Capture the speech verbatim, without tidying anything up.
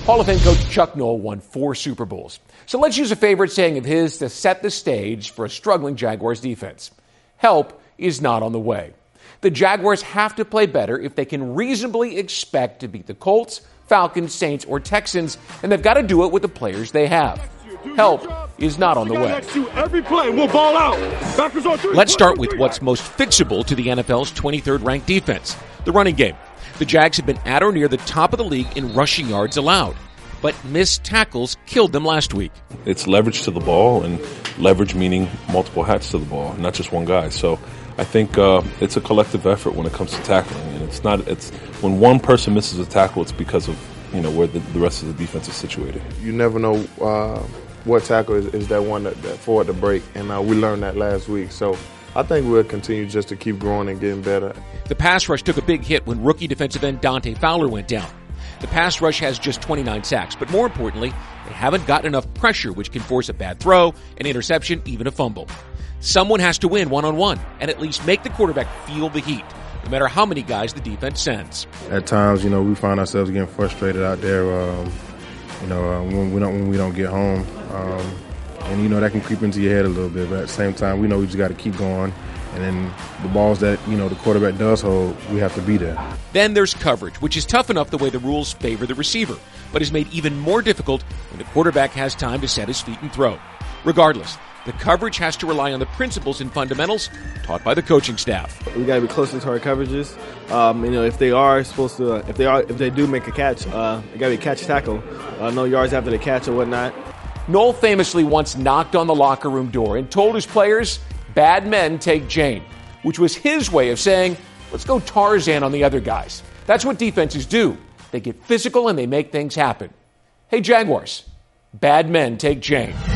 Hall of Fame coach Chuck Noll won four Super Bowls. So let's use a favorite saying of his to set the stage for a struggling Jaguars defense. Help is not on the way. The Jaguars have to play better if they can reasonably expect to beat the Colts, Falcons, Saints, or Texans, and they've got to do it with the players they have. Help is not on the way. Every play, we'll ball out. Let's start with what's most fixable to the N F L's twenty-third ranked defense, the running game. The Jags have been at or near the top of the league in rushing yards allowed, but missed tackles killed them last week. It's leverage to the ball, and leverage meaning multiple hats to the ball, not just one guy. So I think uh, it's a collective effort when it comes to tackling, and it's not. It's when one person misses a tackle, it's because of you know where the, the rest of the defense is situated. You never know uh, what tackle is, is that one that, that forward to break, and uh, we learned that last week. So I think we'll continue just to keep growing and getting better. The pass rush took a big hit when rookie defensive end Dante Fowler went down. The pass rush has just twenty-nine sacks, but more importantly, they haven't gotten enough pressure, which can force a bad throw, an interception, even a fumble. Someone has to win one-on-one and at least make the quarterback feel the heat, no matter how many guys the defense sends. At times, you know, we find ourselves getting frustrated out there, um, you know, uh, when, we don't, when we don't get home. Um, and, you know, that can creep into your head a little bit, but at the same time, we know we just got to keep going. And then the balls that, you know, the quarterback does hold, we have to be there. Then there's coverage, which is tough enough the way the rules favor the receiver, but is made even more difficult when the quarterback has time to set his feet and throw. Regardless, the coverage has to rely on the principles and fundamentals taught by the coaching staff. We got to be closer to our coverages. Um, you know, if they are supposed to, uh, if they are, if they do make a catch, uh, it got to be a catch tackle. Uh, no yards after the catch or whatnot. Noll famously once knocked on the locker room door and told his players, "Bad men take Jane," which was his way of saying, let's go Tarzan on the other guys. That's what defenses do. They get physical and they make things happen. Hey, Jaguars, bad men take Jane.